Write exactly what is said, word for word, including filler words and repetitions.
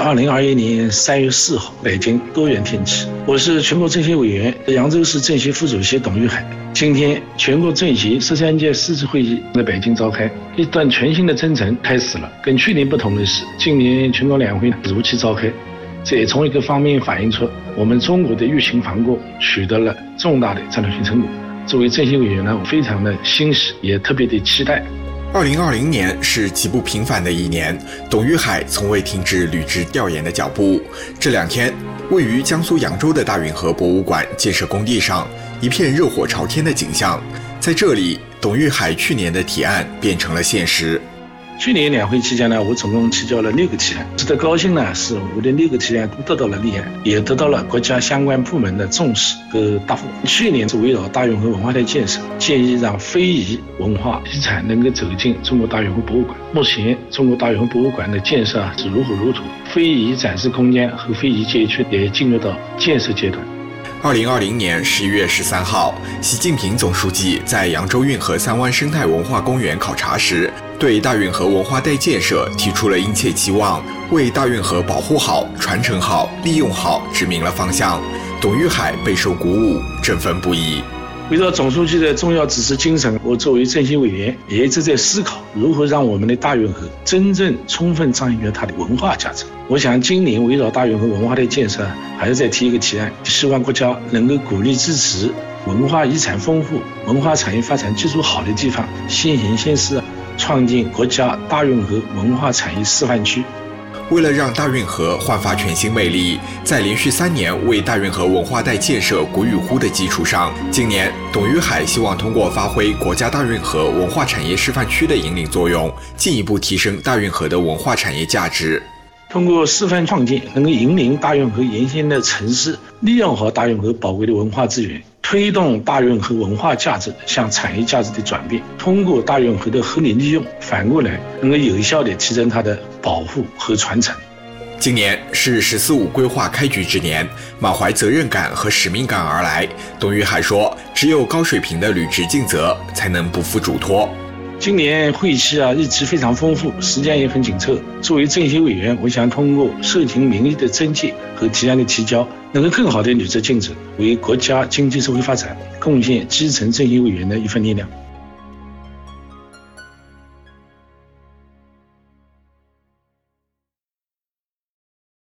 二零二一年三月四号，北京多云天气。我是全国政协委员、扬州市政协副主席董玉海。今天，全国政协十三届四次会议在北京召开，一段全新的征程开始了。跟去年不同的是，今年全国两会如期召开，这也从一个方面反映出我们中国的疫情防控取得了重大的战略性成果。作为政协委员呢，我非常的欣喜，也特别的期待。 二零二零年是极不平凡的一年，董玉海从未停止履职调研的脚步。这两天，位于江苏扬州的大运河博物馆建设工地上，一片热火朝天的景象。在这里，董玉海去年的提案变成了现实。 去年两会期间呢，我总共提交了六个提案。值得高兴呢，是我的六个提案都得到了立案，也得到了国家相关部门的重视和答复。去年是围绕大运河文化带建设，建议让非遗文化遗产能够走进中国大运河博物馆。目前，中国大运河博物馆的建设是如火如荼，非遗展示空间和非遗街区也进入到建设阶段。 二零二零年十一月十三号，习近平总书记在扬州运河三湾生态文化公园考察时，对大运河文化带建设提出了殷切期望，为大运河保护好、传承好、利用好指明了方向。董玉海备受鼓舞，振奋不已。 围绕总书记的重要指示精神，我作为政协委员也一直在思考如何让我们的大运河真正充分彰显它的文化价值。我想今年围绕大运河文化带建设还是再提一个提案，希望国家能够鼓励支持文化遗产丰富、文化产业发展基础好的地方先行先试，创建国家大运河文化产业示范区。 为了让大运河焕发全新魅力，在连续三年为大运河文化带建设鼓与呼的基础上，今年董玉海希望通过发挥国家大运河文化产业示范区的引领作用，进一步提升大运河的文化产业价值。 通过示范创建，能够引领大运河沿线的城市利用好大运河宝贵的文化资源，推动大运河文化价值向产业价值的转变。通过大运河的合理利用，反过来能够有效地提升它的保护和传承。 今年是十四五规划开局之年，满怀责任感和使命感而来。董玉海说，只有高水平的履职尽责，才能不负嘱托。 今年会期啊，日期非常丰富，时间也很紧凑。作为政协委员，我想通过社情民意的征集和提案的提交，能够更好地履职尽责，为国家经济社会发展贡献基层政协委员的一份力量。